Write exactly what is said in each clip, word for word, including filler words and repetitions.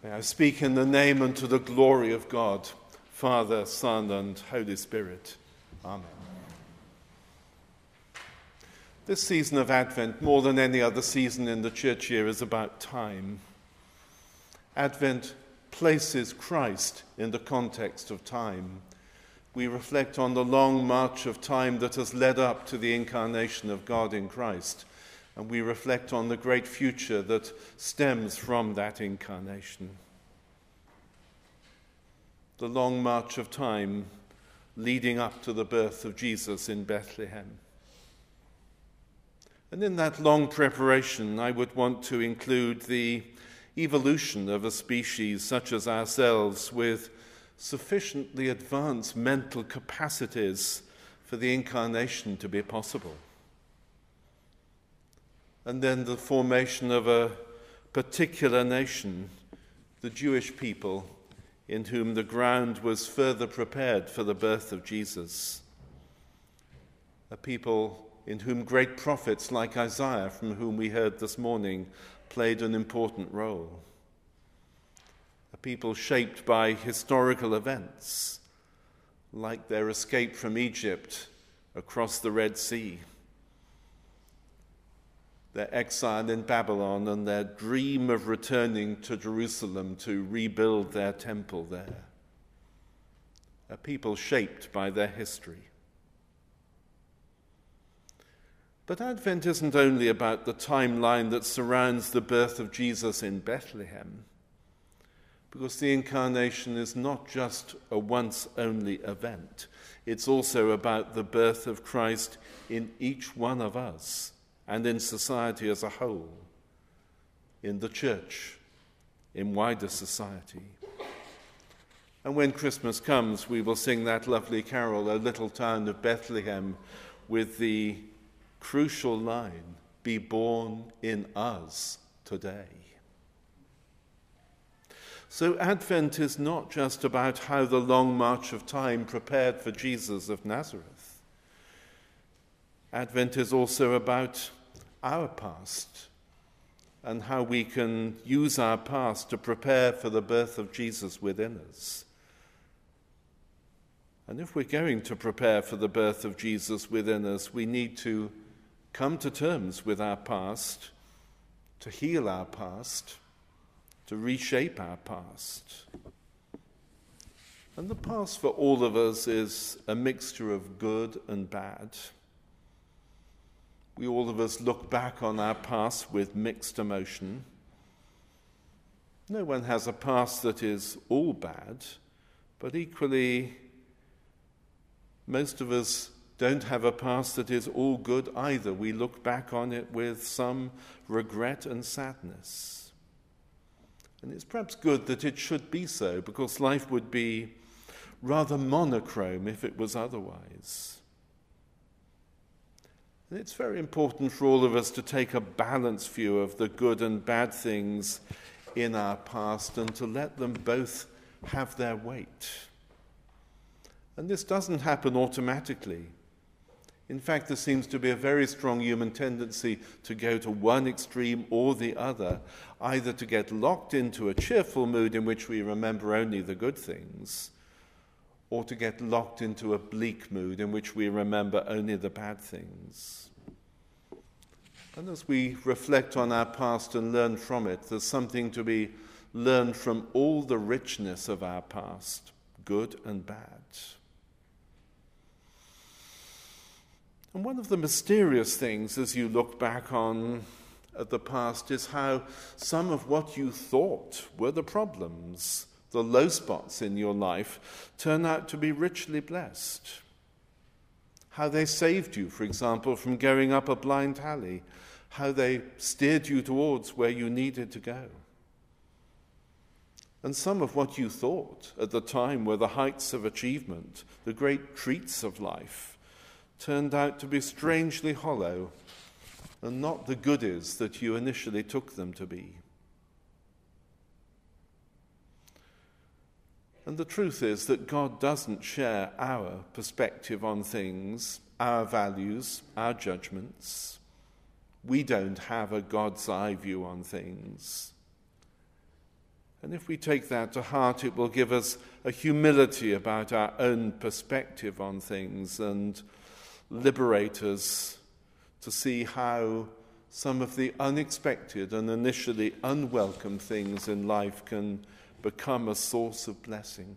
May I speak in the name and to the glory of God, Father, Son, and Holy Spirit. Amen. This season of Advent, more than any other season in the church year, is about time. Advent places Christ in the context of time. We reflect on the long march of time that has led up to the incarnation of God in Christ, and we reflect on the great future that stems from that incarnation. The long march of time leading up to the birth of Jesus in Bethlehem. And in that long preparation, I would want to include the evolution of a species such as ourselves with sufficiently advanced mental capacities for the incarnation to be possible. And then the formation of a particular nation, the Jewish people, in whom the ground was further prepared for the birth of Jesus. A people in whom great prophets like Isaiah, from whom we heard this morning, played an important role. A people shaped by historical events, like their escape from Egypt across the Red Sea, their exile in Babylon, and their dream of returning to Jerusalem to rebuild their temple there. A people shaped by their history. But Advent isn't only about the timeline that surrounds the birth of Jesus in Bethlehem, because the incarnation is not just a once-only event. It's also about the birth of Christ in each one of us, and in society as a whole, in the church, in wider society. And when Christmas comes, we will sing that lovely carol, O Little Town of Bethlehem, with the crucial line, be born in us today. So Advent is not just about how the long march of time prepared for Jesus of Nazareth. Advent is also about our past and how we can use our past to prepare for the birth of Jesus within us. And if we're going to prepare for the birth of Jesus within us, we need to come to terms with our past, to heal our past, to reshape our past. And the past for all of us is a mixture of good and bad. We all of us look back on our past with mixed emotion. No one has a past that is all bad, but equally, most of us don't have a past that is all good either. We look back on it with some regret and sadness. And it's perhaps good that it should be so, because life would be rather monochrome if it was otherwise. And it's very important for all of us to take a balanced view of the good and bad things in our past and to let them both have their weight. And this doesn't happen automatically. In fact, there seems to be a very strong human tendency to go to one extreme or the other, either to get locked into a cheerful mood in which we remember only the good things, or to get locked into a bleak mood in which we remember only the bad things. And as we reflect on our past and learn from it, there's something to be learned from all the richness of our past, good and bad. And one of the mysterious things as you look back on at the past is how some of what you thought were the problems, the low spots in your life, turn out to be richly blessed. How they saved you, for example, from going up a blind alley. How they steered you towards where you needed to go. And some of what you thought at the time were the heights of achievement, the great treats of life, turned out to be strangely hollow and not the goodies that you initially took them to be. And the truth is that God doesn't share our perspective on things, our values, our judgments. We don't have a God's eye view on things. And if we take that to heart, it will give us a humility about our own perspective on things and liberate us to see how some of the unexpected and initially unwelcome things in life can become a source of blessing.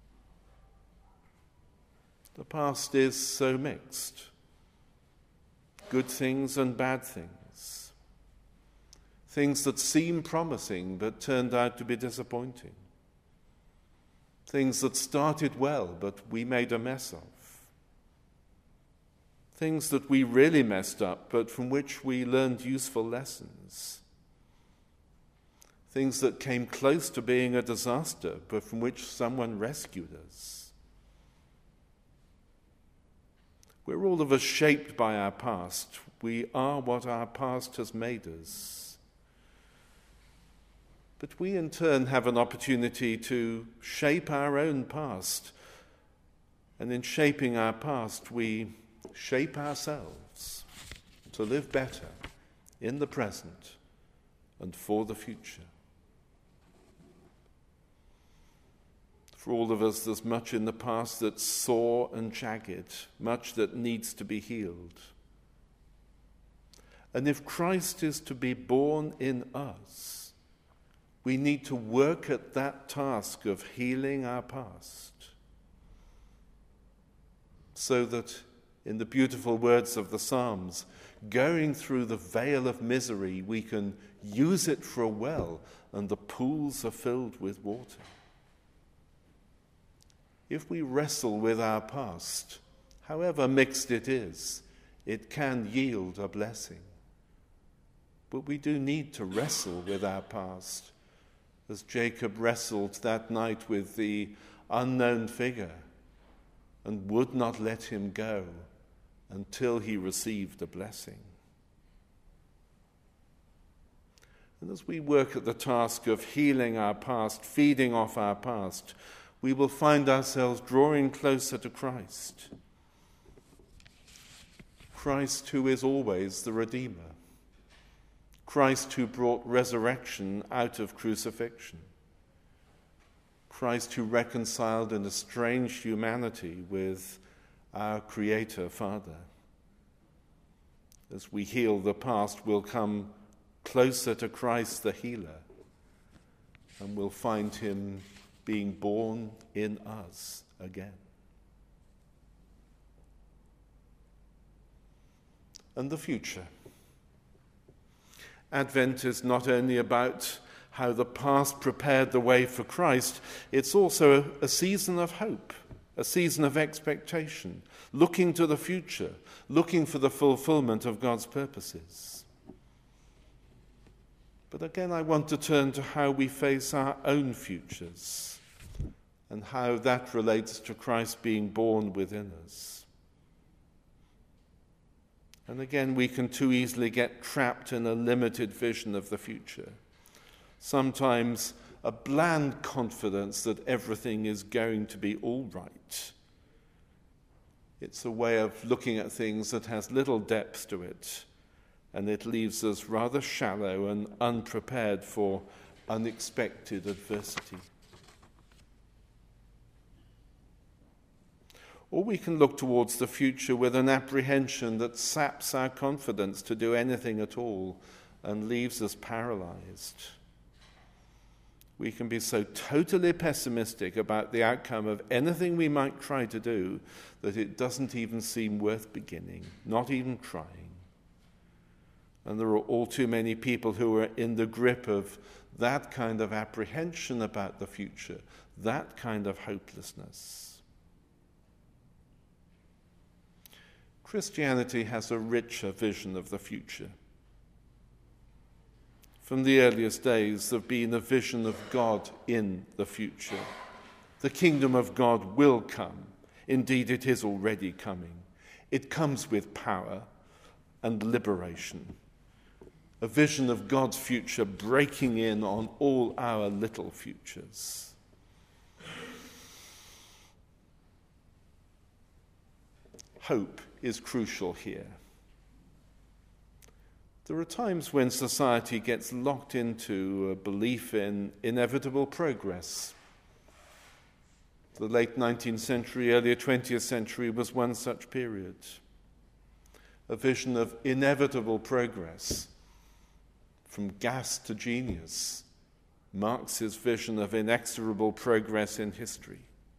The past is so mixed. Good things and bad things. Things that seem promising but turned out to be disappointing. Things that started well but we made a mess of. Things that we really messed up but from which we learned useful lessons. Things that came close to being a disaster but from which someone rescued us. We're all of us shaped by our past. We are what our past has made us. But we in turn have an opportunity to shape our own past. And in shaping our past, we shape ourselves to live better in the present and for the future. For all of us, there's much in the past that's sore and jagged, much that needs to be healed. And if Christ is to be born in us, we need to work at that task of healing our past, so that, in the beautiful words of the Psalms, going through the vale of misery, we can use it for a well, and the pools are filled with water. If we wrestle with our past, however mixed it is, it can yield a blessing. But we do need to wrestle with our past, as Jacob wrestled that night with the unknown figure and would not let him go until he received a blessing. And as we work at the task of healing our past, feeding off our past, we will find ourselves drawing closer to Christ. Christ who is always the Redeemer. Christ who brought resurrection out of crucifixion. Christ who reconciled an estranged humanity with our Creator Father. As we heal the past, we'll come closer to Christ the healer, and we'll find him being born in us again. And the future. Advent is not only about how the past prepared the way for Christ, it's also a, a season of hope, a season of expectation, looking to the future, looking for the fulfillment of God's purposes. But again, I want to turn to how we face our own futures and how that relates to Christ being born within us. And again, we can too easily get trapped in a limited vision of the future. Sometimes a bland confidence that everything is going to be all right. It's a way of looking at things that has little depth to it, and it leaves us rather shallow and unprepared for unexpected adversity. Or we can look towards the future with an apprehension that saps our confidence to do anything at all and leaves us paralyzed. We can be so totally pessimistic about the outcome of anything we might try to do that it doesn't even seem worth beginning, not even trying. And there are all too many people who are in the grip of that kind of apprehension about the future, that kind of hopelessness. Christianity has a richer vision of the future. From the earliest days, there has been a vision of God in the future. The kingdom of God will come. Indeed, it is already coming. It comes with power and liberation. A vision of God's future breaking in on all our little futures. Hope is crucial here. There are times when society gets locked into a belief in inevitable progress. The late nineteenth century, earlier twentieth century was one such period. A vision of inevitable progress, from gas to genius, Marx's vision of inexorable progress in history.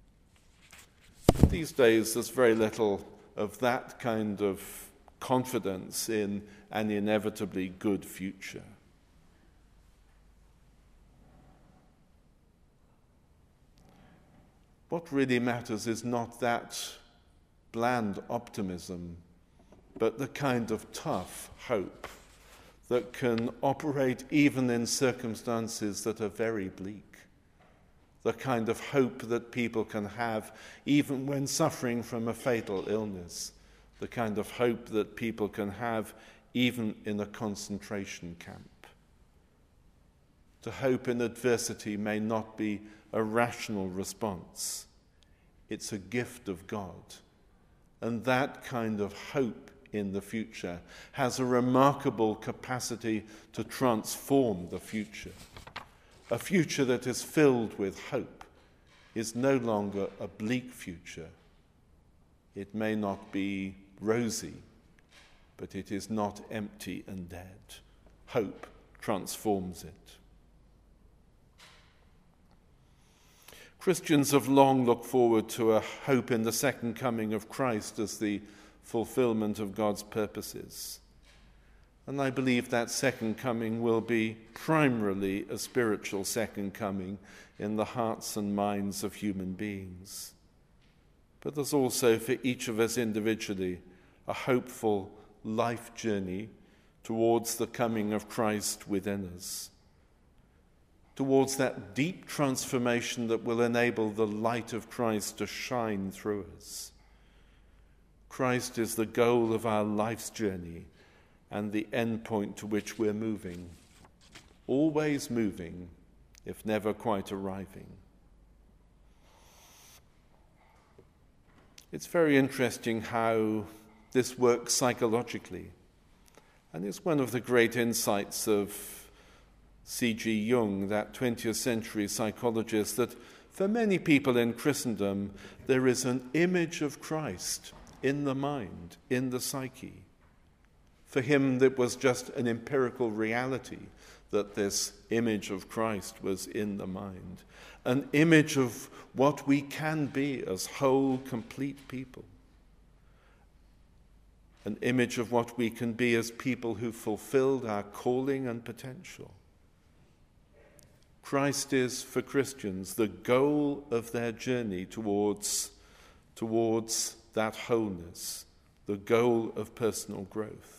These days, there's very little of that kind of confidence in an inevitably good future. What really matters is not that bland optimism, but the kind of tough hope that can operate even in circumstances that are very bleak. The kind of hope that people can have even when suffering from a fatal illness. The kind of hope that people can have even in a concentration camp. To hope in adversity may not be a rational response. It's a gift of God. And that kind of hope in the future has a remarkable capacity to transform the future. A future that is filled with hope is no longer a bleak future. It may not be rosy, but it is not empty and dead. Hope transforms it. Christians have long looked forward to a hope in the second coming of Christ as the fulfillment of God's purposes. And I believe that second coming will be primarily a spiritual second coming in the hearts and minds of human beings. But there's also for each of us individually a hopeful life journey towards the coming of Christ within us, towards that deep transformation that will enable the light of Christ to shine through us. Christ is the goal of our life's journey and the end point to which we're moving, always moving, if never quite arriving. It's very interesting how this works psychologically, and it's one of the great insights of C G Jung, that twentieth century psychologist, that for many people in Christendom there is an image of Christ in the mind, in the psyche. For him, that was just an empirical reality that this image of Christ was in the mind, an image of what we can be as whole, complete people, an image of what we can be as people who fulfilled our calling and potential. Christ is, for Christians, the goal of their journey towards, towards that wholeness, the goal of personal growth.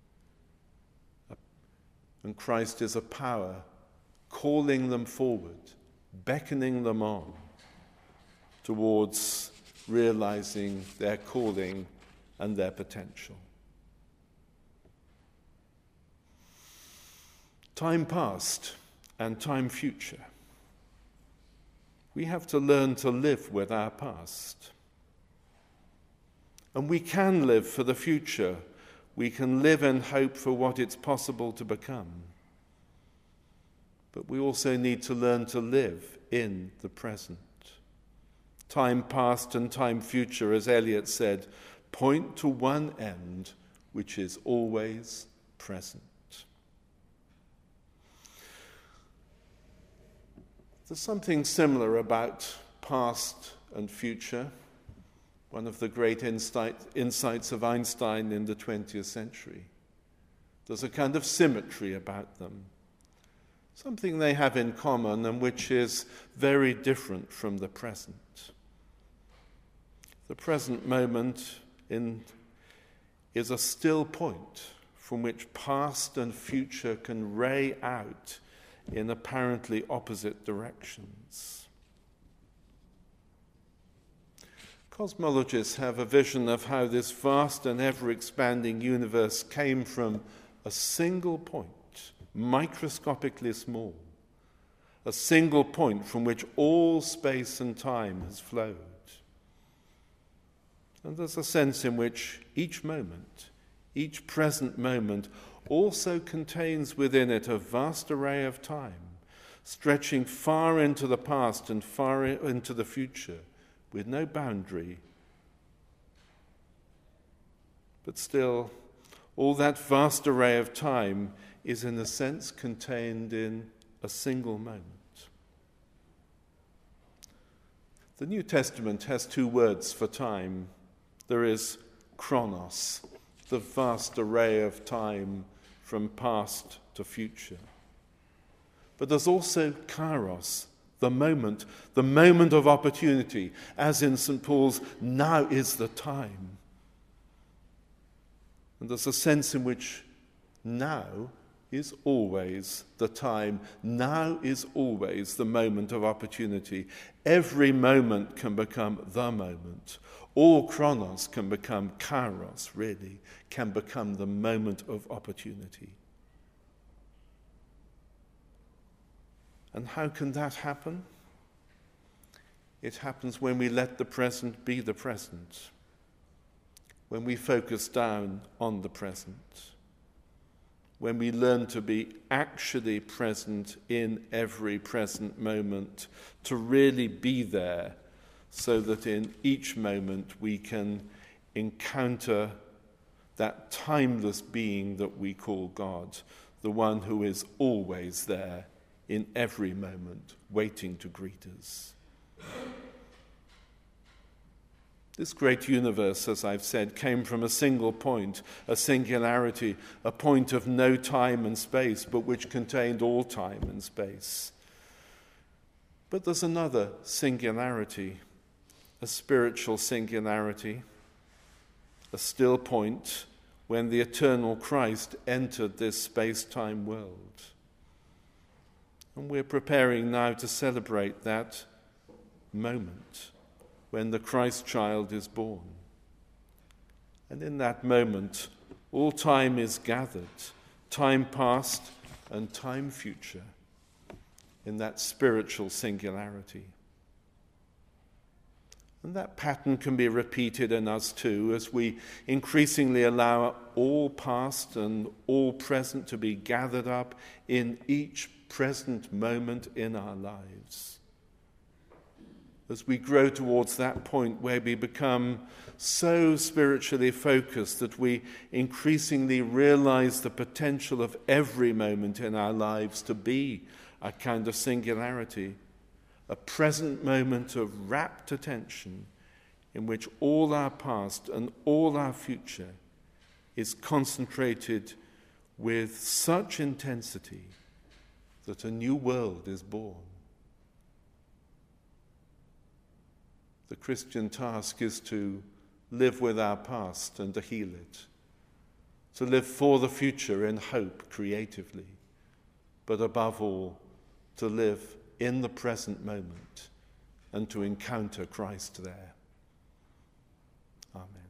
And Christ is a power calling them forward, beckoning them on towards realizing their calling and their potential. Time past and time future. We have to learn to live with our past. And we can live for the future. We can live in hope for what it's possible to become. But we also need to learn to live in the present. Time past and time future, as Eliot said, point to one end, which is always present. There's something similar about past and future. One of the great insight, insights of Einstein in the twentieth century. There's a kind of symmetry about them. Something they have in common and which is very different from the present. The present moment in, is a still point from which past and future can ray out in apparently opposite directions. Cosmologists have a vision of how this vast and ever-expanding universe came from a single point, microscopically small, a single point from which all space and time has flowed. And there's a sense in which each moment, each present moment, also contains within it a vast array of time, stretching far into the past and far into the future, with no boundary. But still, all that vast array of time is in a sense contained in a single moment. The New Testament has two words for time. There is chronos, the vast array of time from past to future. But there's also kairos, the moment, the moment of opportunity, as in Saint Paul's, now is the time. And there's a sense in which now is always the time. Now is always the moment of opportunity. Every moment can become the moment. All chronos can become kairos, really, can become the moment of opportunity. And how can that happen? It happens when we let the present be the present, when we focus down on the present, when we learn to be actually present in every present moment, to really be there, so that in each moment we can encounter that timeless being that we call God, the one who is always there in every moment, waiting to greet us. This great universe, as I've said, came from a single point, a singularity, a point of no time and space, but which contained all time and space. But there's another singularity, a spiritual singularity, a still point when the eternal Christ entered this space-time world. And we're preparing now to celebrate that moment when the Christ child is born. And in that moment, all time is gathered, time past and time future, in that spiritual singularity. And that pattern can be repeated in us too, as we increasingly allow all past and all present to be gathered up in each present moment in our lives. As we grow towards that point where we become so spiritually focused that we increasingly realize the potential of every moment in our lives to be a kind of singularity, a present moment of rapt attention in which all our past and all our future is concentrated with such intensity that a new world is born. The Christian task is to live with our past and to heal it, to live for the future in hope creatively, but above all, to live in the present moment and to encounter Christ there. Amen.